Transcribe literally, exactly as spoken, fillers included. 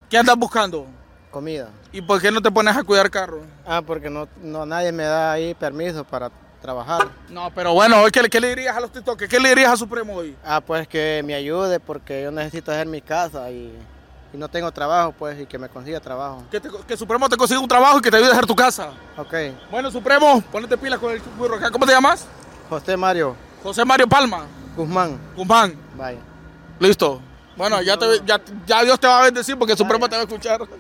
¿Qué andas buscando? Comida. ¿Y por qué no te pones a cuidar carro? Ah, porque no, no nadie me da ahí permiso para trabajar. No, pero bueno, ¿qué, qué le dirías a los TikTokers? ¿Qué le dirías a Supremo hoy? Ah, pues que me ayude porque yo necesito hacer mi casa y, y no tengo trabajo, pues, y que me consiga trabajo. Que, te, que Supremo te consiga un trabajo y que te ayude a hacer tu casa. Ok. Bueno, Supremo, ponete pilas con el burro acá. ¿Cómo te llamas? José Mario José Mario Palma. Guzmán. Guzmán. Vaya. Listo. Bueno, ya, te, ya, ya Dios te va a bendecir porque el Supremo te va a escuchar.